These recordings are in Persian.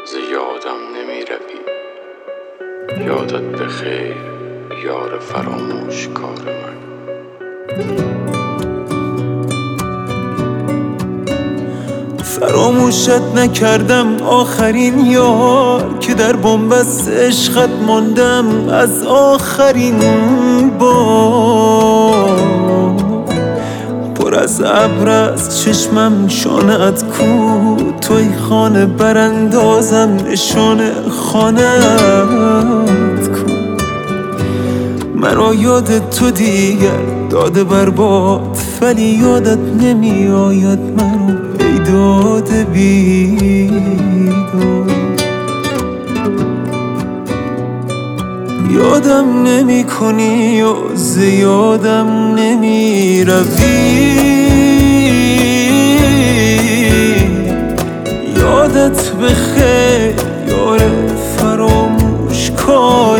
ز یادم نمی روی. یادت بخیر یار فراموش کار من. فراموشت نکردم آخرین یار که در بنبست عشقت ماندم از آخرین بار. پر از ابر از چشمم شانه‌ات کو، توی خانه براندازم نشانه خانه‌ات کو. مرا یاد تو دیگر داده برباد، ولی یادت نمی آید مرا ای داده بیداد. یادم نمی کنی و ز یادم نمی روی. یادت بخیر یار فراموش کار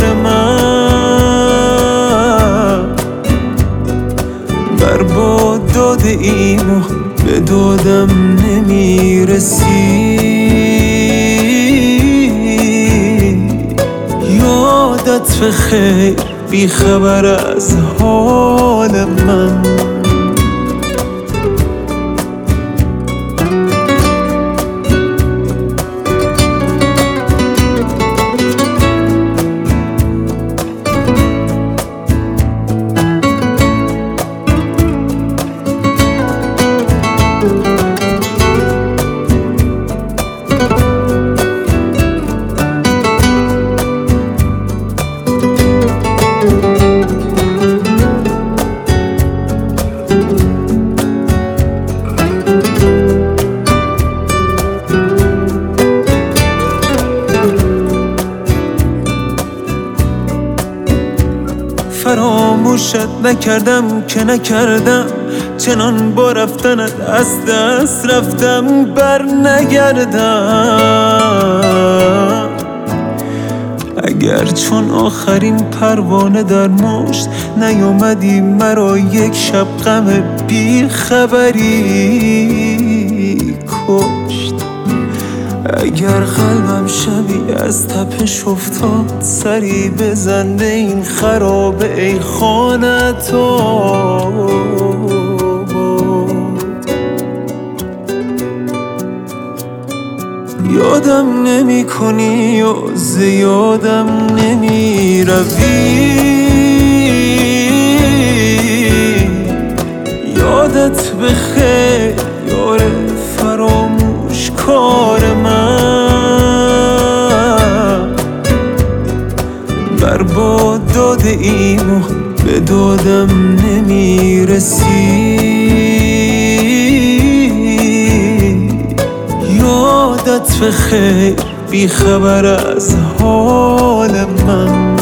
من. برباد داده ایم و به دادم نمی رسی. یادت بخیر بی خبر از حال من. فراموشت نکردم که نکردم، چنان با رفتنت از دست رفتم بر نگردم. اگر چون آخرین پروانه در مشت نیامدی مرا یک شب غم بی خبری کشت. اگر قلبم شبی از تپش افتاد، سری بزن به این خرابه ای خانت آباد. یادم نمی کنی و ز یادم نمی روی. یادت بخیر یار فراموش کار من. برباد داده ایم و به دادم نمی رسی. یادت بخیر بی خبر از حال من.